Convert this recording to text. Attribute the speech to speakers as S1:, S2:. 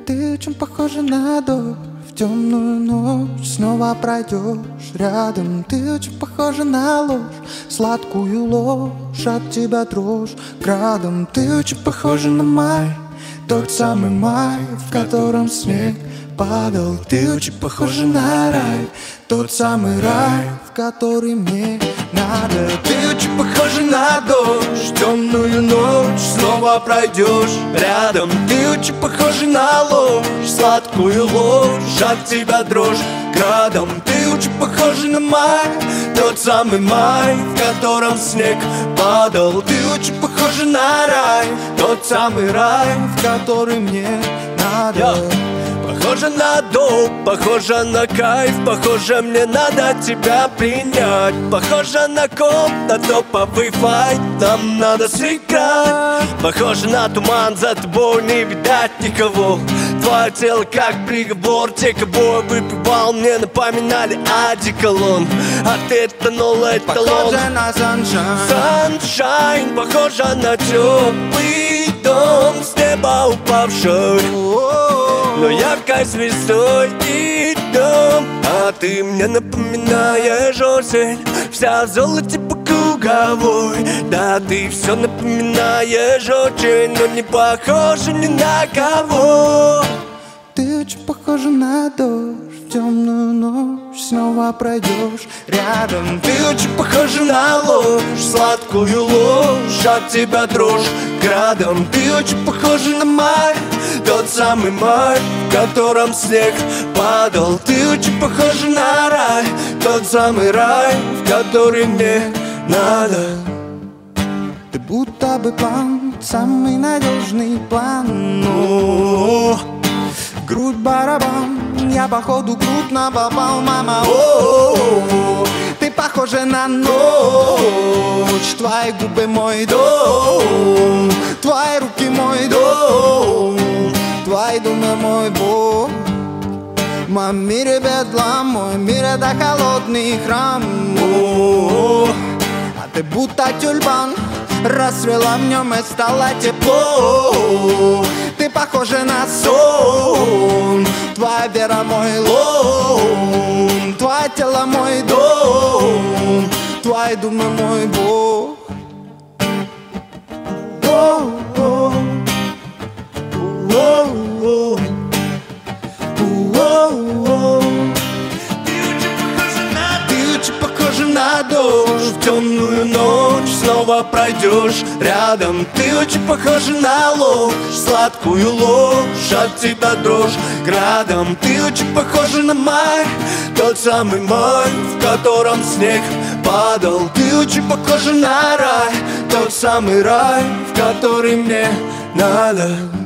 S1: Ты очень похожа на дождь. В темную ночь снова пройдешь рядом. Ты очень похожа на ложь, сладкую ложь, от тебя дрожь градом. Ты очень похожа на май, тот самый май, в котором снег падал. Ты очень похожа на рай, тот самый рай, в который мне надо. Ты очень похожа на дождь, темную ночь снова пройдешь рядом. Ты очень похожа на ложь, сладкую ложь, от тебя дрожь градом. Ты очень похожа на май, тот самый май, в котором снег падал. Ты очень похожа на рай, тот самый рай, в который мне надо.
S2: Похоже на доп, похоже на кайф, похоже мне надо тебя принять. Похоже на коп, на топовый файт, нам надо сыграть. Похоже на туман, за тобой не видать никого. Твое тело как приговор, те, кого выпивал, мне напоминали одеколон. А ты тонул эталон.
S1: Похоже на
S2: Sunshine, похоже на теплый дом с неба упавший, но яркой звездой идем. А ты мне напоминаешь осень, вся в золоте по круговой. Да, ты все напоминаешь очень, но не похожа ни на кого.
S1: Ты очень похожа на дождь. В темную ночь снова пройдешь рядом.
S2: Ты очень похожа на ложь, сладкую ложь, от тебя дрожь градом. Ты очень похожа на май, тот самый май, в котором снег падал. Ты очень похожа на рай, тот самый рай, в который мне надо.
S1: Ты будто бы план, самый надежный план. Грудь барабан, я походу крупно попал, мама. Ты похожа на ночь, твои губы мой дом, твои руки мой дом, твои думы мой бог. В моем мире бедлам, мой мир это холодный храм. А ты будто тюльпан, расцвела в нем и стало тепло. Ты похожа на сон, твоя вера мой лом, твое тело мой дом, твои думы мой бог. Ты очень похожа на дождь, в темную ночь снова пройдешь рядом. Ты очень похожа на ложь, сладкую ложь, от тебя дрожь градом. Ты очень похожа на май, тот самый май, в котором снег падал. Ты очень похожа на рай, тот самый рай, в который мне надо.